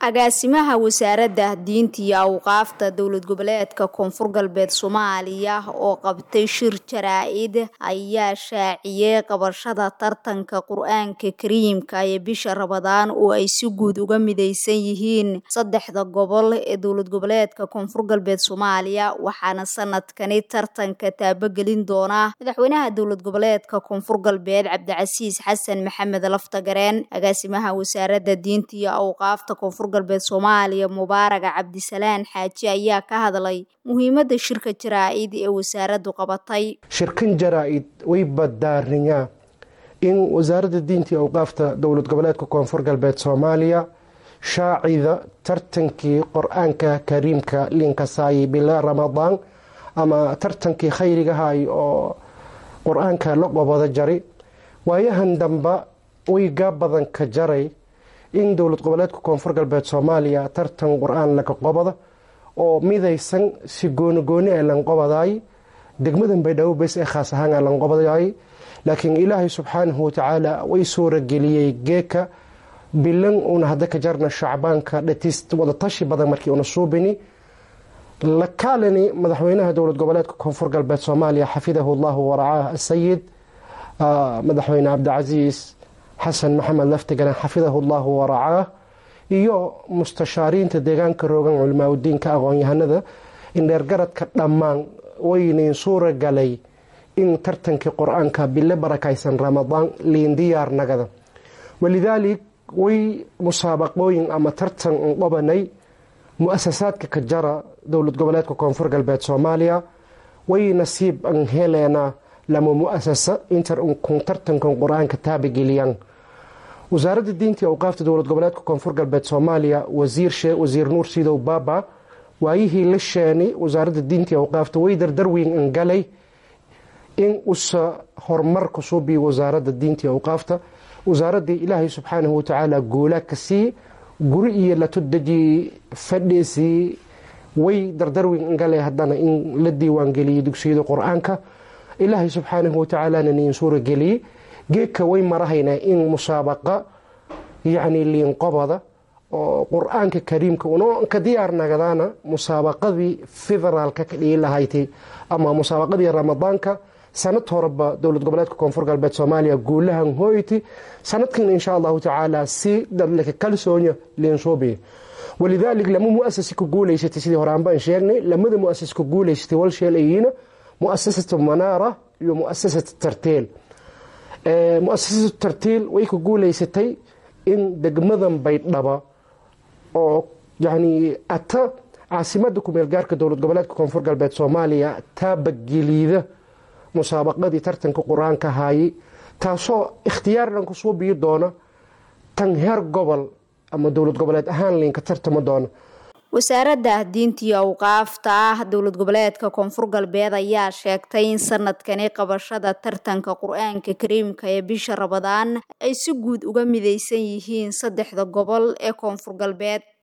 agaasimaha wasaaradda diinta iyo awqaafta dowlad goboleedka Koonfur Galbeed Soomaaliya oo qabtay shir jaraa'id ayaa shaaciyay qabashada tartanka Qur'aanka Kariimka ee bisha Ramadaan oo ay si guud uga midaysan yihiin saddexda gobol ee dowlad goboleedka Koonfur Galbeed Soomaaliya waxaana sanadkani tartanka taabagelin doona madaxweynaha dowlad goboleedka Koonfur Galbeed Cabdicasiis Xasan Maxamed Laftagareen agaasimaha wasaaradda diinta iyo awqaafta Koonfur Galbeed Soomaaliya Mubaarak Cabdisalaan Xaaji ayaa ka hadlay muhiimadda shirka jaraa'id ee wasaaraddu qabatay. Shirkan jaraa'id way badaarinaa in wasaaradda diinta iyo awqaafta dowlad goboleedka Koonfur Galbeed Soomaaliya shaacida tartankii Qur'aanka Kariimka linka saay bila Ramadaan ama tartankii khayriga hay oo Qur'aanka la qabada jari waayahan damba way badan ka jaray in dowlad goboleedka Koonfur Galbeed Soomaaliya tartan Qur'aan la qabada oo midaysan si gooni ee lan qabaday degmadan Baydhabo bas ee khaas ahaan lan qabaday laakiin Ilaahay subhanahu wa ta'ala way suura galiyay geeka bilan una hada ka jarna shacbaanka dhatist wada tashi badan markii una suubini la kaalani madaxweynaha dowlad goboleedka Koonfur Galbeed Soomaaliya xafidahu Allah wa ra'aah السيد madaxweyne Cabdicasiis Xasan Maxamed Laftagareen xafidahu Allah wa ra'aah iyo mustashaariinta deegaanka roogan culimada diinka aqoon-yahanada in dheergaradka dhammaan waynayn suura galay in tartanka Qur'aanka bil barakaysan Ramadaan liin diyaar nagada walidalik way musaabaqooyin ama tartan qabanay muassasaadka ka jara dowlad goboleedka Koonfur Galbeed Soomaaliya way nasiib an helena lama muassasa inter tartankan Qur'aanka taabigiliyan wasaaradda diinta iyo awqaafta dowlad goboleedka Koonfur Galbeed Soomaaliya wasiir Nuur Sidow Baaba waayihii la sheeni wasaaradda diinta iyo awqaafta way dardarweyn in galay in usa horumar ku soo bi wasaaradda diinta iyo awqaafta wasaaradda Ilaahay subhanahu wa ta'ala goola kasi guri iyo la tudji fadhiisi way dardarweyn in galay hadana in la diiwaan galiyo dugsiyada Qur'aanka Ilaahay subhanahu wa ta'ala in suura galiyo geeka way marahayna in musaabaqa yani liin qabada oo Qur'aanka Kariimka oo ka diyaar nagadana musaabaqadii federaalka ka dhiilahayti ama musaabaqadii Ramadaanka sanad horeba dowlad goboleedka Koonfur Galbeed Soomaaliya guulahan hooyti sanadkan insha Allah ta'ala si dadlaka kalsooniyo liin soobi walidalik lama muassasi ku guuleysatay sidii horaan baan sheegnay lamada muassas ku guuleysatay wal sheelayina muassasatu Manaara iyo muassasatu Tartiil muassasatu Tartiil way ku guuleysatay in degmadan Baydhabo oo yani ata caasimada ku meel gaarka dowlad goboleedka Koonfur Galbeed Soomaaliya taabagiliida musaabaqadii tartanka Qur'aanka haay taasoo ikhtiyaarna ku soo biyo doona tan heer gobol ama dowlad goboleed ahaan linka tartamo doona wasaaradda diinta iyo awqaafta dowlad goboleedka Koonfur Galbeed ayaa sheegtay in sanadkani qabashada tartanka Qur'aanka Kariimka ee bisha Ramadaan ay si guud uga midaysan yihiin saddexda gobol ee Koonfur Galbeed.